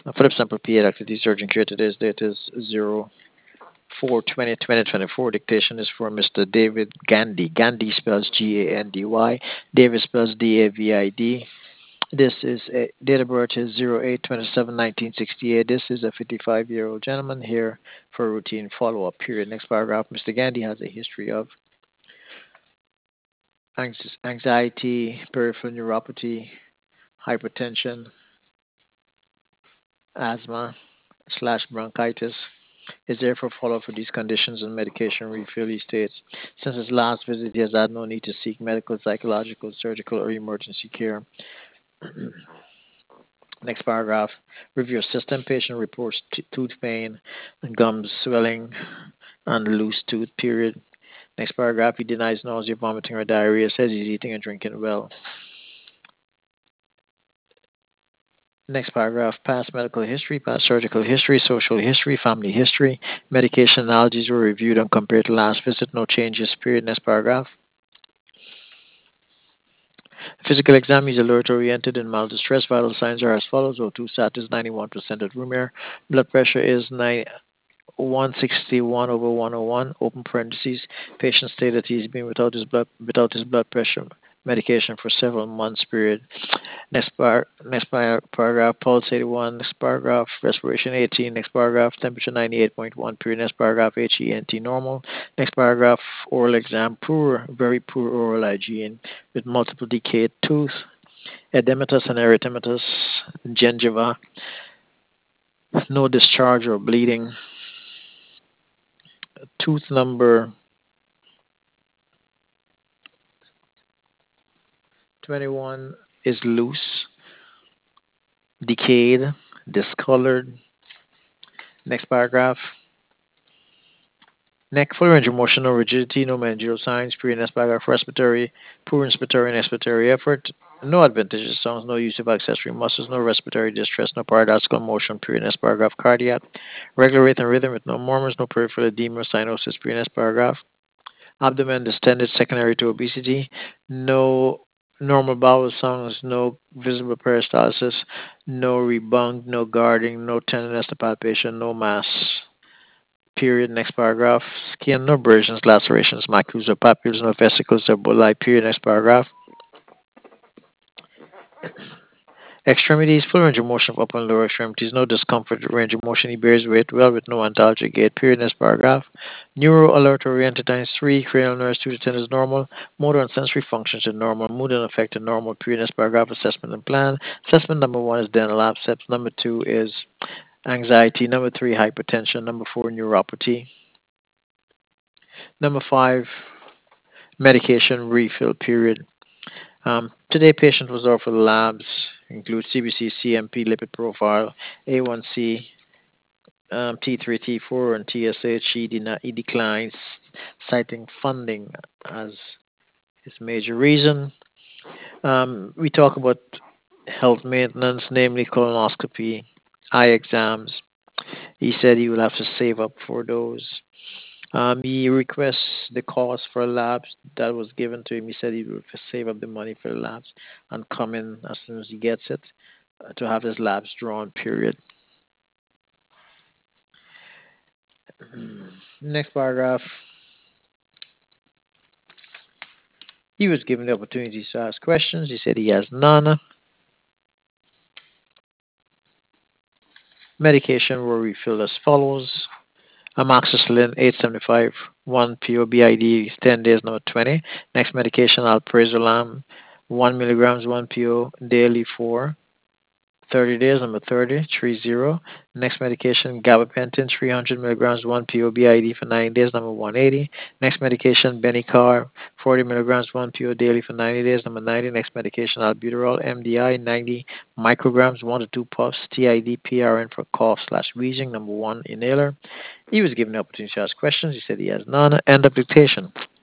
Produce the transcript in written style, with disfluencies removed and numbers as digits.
Philip Sample PA activity surgeon care. Today's date is 04/20/2024. Dictation is for Mr. David Gandhi. Gandhi spells Gandy. David spells David. This is a date of birth is 08/27/1968. This is a 55-year-old gentleman here for a routine follow-up period. Next paragraph. Mr. Gandhi has a history of anxiety, peripheral neuropathy, hypertension, asthma / bronchitis. Is there for follow-up for these conditions and medication refill, he states. Since his last visit, he has had no need to seek medical, psychological, surgical, or emergency care. Next paragraph. Review system. Patient reports tooth pain, gums swelling, and loose tooth, period. Next paragraph. He denies nausea, vomiting, or diarrhea. Says he's eating and drinking well. Next paragraph. Past medical history, past surgical history, social history, family history. Medication allergies were reviewed and compared to last visit. No changes, period. Next paragraph. Physical exam is alert oriented in mild distress. Vital signs are as follows. O2 status 91% at room air. Blood pressure is 161 over 101. Open parentheses. Patient stated that he's been without his blood pressure medication for several months period. Paragraph. Pulse 81. Next paragraph. Respiration 18. Next paragraph. Temperature 98.1 period. Next paragraph. HENT normal. Next paragraph. Oral exam. Very poor oral hygiene with multiple decayed tooth, edematous and erythematous gingiva, no discharge or bleeding. Tooth number 21 is loose, decayed, discolored. Next paragraph. Neck, full range of motion, no rigidity, no managerial signs. Next paragraph. Poor inspiratory and expiratory effort. No adventitious sounds, no use of accessory muscles, no respiratory distress, no paradoxical motion. Next paragraph. Cardiac. Regular rate and rhythm with no murmurs, no peripheral edema, cyanosis. Next paragraph. Abdomen distended secondary to obesity. No normal bowel sounds, no visible peristalsis, no rebound, no guarding, no tenderness to palpation, no mass. Period. Next paragraph. Skin, no abrasions, lacerations, macules or papules, no vesicles or bulli. Period. Next paragraph. Extremities, full range of motion of upper and lower extremities, no discomfort, range of motion. He bears weight well with no antalgic gait. Period. Next paragraph. Neuro alert oriented times 3, cranial nerves 2 to 10 is normal, motor and sensory functions are normal, mood and affect are normal. Period. Next paragraph. Assessment and plan. Assessment number 1 is dental abscess. Number 2 is anxiety. Number 3, hypertension. Number 4, neuropathy. Number 5, medication refill. Period. Today, patient was offered labs include CBC, CMP, lipid profile, A1C, T3, T4, and TSH. He declines, citing funding as his major reason. We talk about health maintenance, namely colonoscopy, eye exams. He said he will have to save up for those. He requests the cost for labs that was given to him. He said he would save up the money for the labs and come in as soon as he gets it to have his labs drawn. Period. Next paragraph. He was given the opportunity to ask questions. He said he has none. Medication were refilled as follows. Amoxicillin 875 1 PO BID 10 days number 20. Next medication alprazolam 1 milligrams 1 PO daily for 30 days number 30. Next medication gabapentin 300 milligrams 1 PO BID for 9 days number 180. Next medication Benicar 40 milligrams 1 PO daily for 90 days number 90. Next medication albuterol MDI 90 micrograms 1 to 2 puffs TID PRN for cough/wheezing number 1 inhaler. He was given the opportunity to ask questions. He said he has none. End of dictation.